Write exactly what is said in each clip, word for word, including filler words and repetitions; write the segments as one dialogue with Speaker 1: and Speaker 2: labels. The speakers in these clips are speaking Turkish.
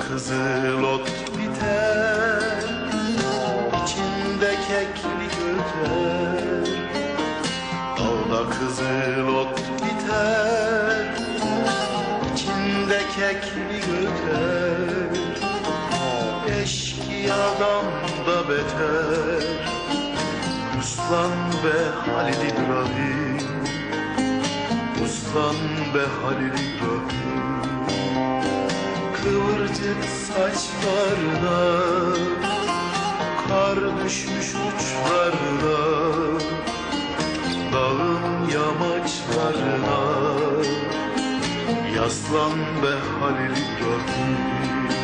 Speaker 1: kızıl ot biter, içinde keklik öter. Dağda kızıl ot biter, içinde keklik öter. Eşkıyadan da beter, uslan be Halil İbrahim, uslan be Halil İbrahim. Kıvırcık saçlarına kar düşmüş uçlarına, dağın yamaçlarına yaslan be Halil İbrahim.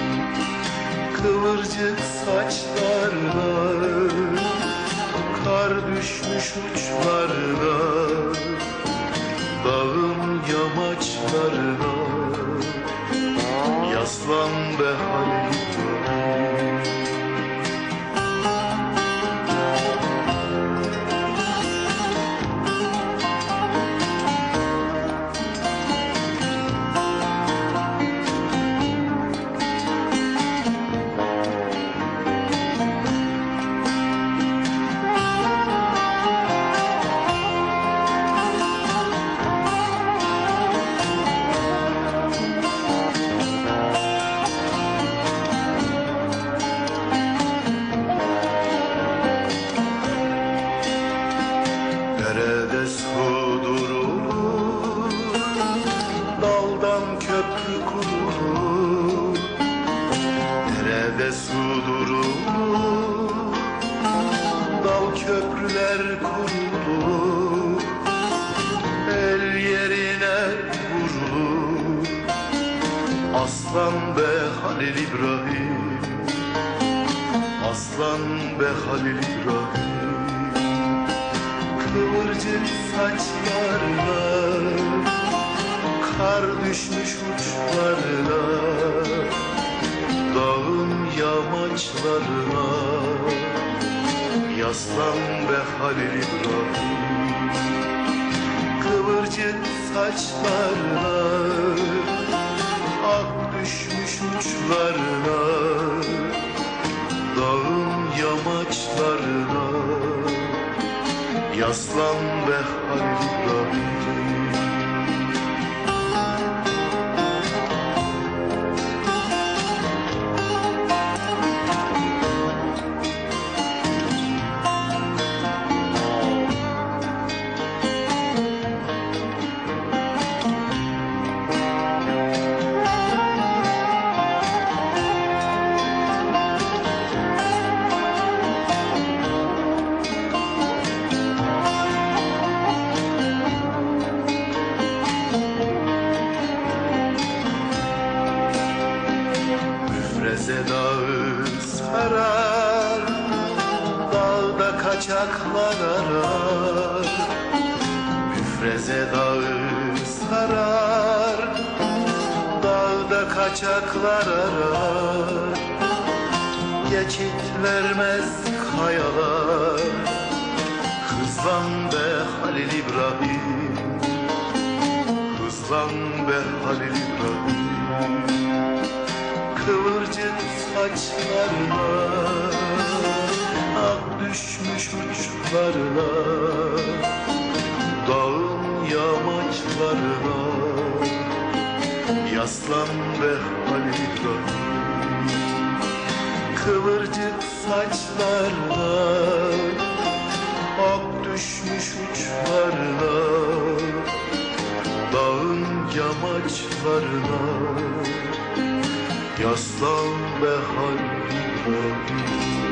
Speaker 1: Kıvırcık saçlarına kar düşmüş uçlarına, dağın yamaçlarına yaslan be Halil İbrahim. Derede su durur, daldan köprü kurulur. Derede su durur, dal köprüler kurulur. El yerine vurulur, aslan be Halil İbrahim, aslan be Halil İbrahim. Kıvırcık saçlarına kar düşmüş uçlarına, dağın yamaçlarına yaslan be Halil İbrahim. Kıvırcık saçlarına ak düşmüş uçlarına, dağın yamaçlarına yaslan be Halil İbrahim. Müfreze dağı sarar, dağda kaçaklar arar. Müfreze dağı sarar, dağda kaçaklar arar. Geçit vermez kayalar, hızlan be Halil İbrahim, hızlan be Halil İbrahim. Kıvırcık saçlarına ak düşmüş uçlarına, dağın yamaçlarına yaslan be Halil İbrahim. Kıvırcık saçlarına ak düşmüş uçlarına, dağın yamaçlarına yaslan be Halil İbrahim.